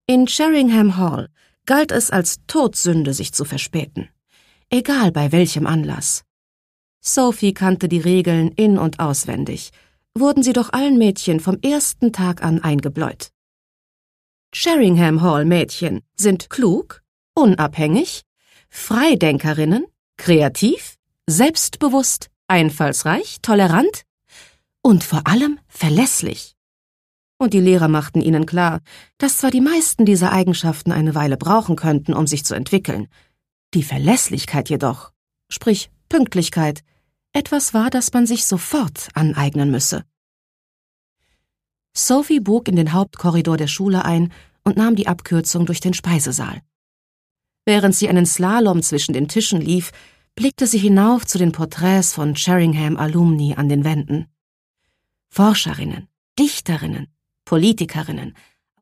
In Sheringham Hall galt es als Todsünde, sich zu verspäten, egal bei welchem Anlass. Sophie kannte die Regeln in- und auswendig, wurden sie doch allen Mädchen vom ersten Tag an eingebläut. Sheringham Hall Mädchen sind klug, unabhängig, Freidenkerinnen, kreativ, selbstbewusst, einfallsreich, tolerant und vor allem verlässlich. Und die Lehrer machten ihnen klar, dass zwar die meisten dieser Eigenschaften eine Weile brauchen könnten, um sich zu entwickeln, die Verlässlichkeit jedoch, sprich Pünktlichkeit, etwas war, das man sich sofort aneignen müsse. Sophie bog in den Hauptkorridor der Schule ein und nahm die Abkürzung durch den Speisesaal. Während sie einen Slalom zwischen den Tischen lief, blickte sie hinauf zu den Porträts von Sheringham Alumni an den Wänden. Forscherinnen, Dichterinnen, Politikerinnen,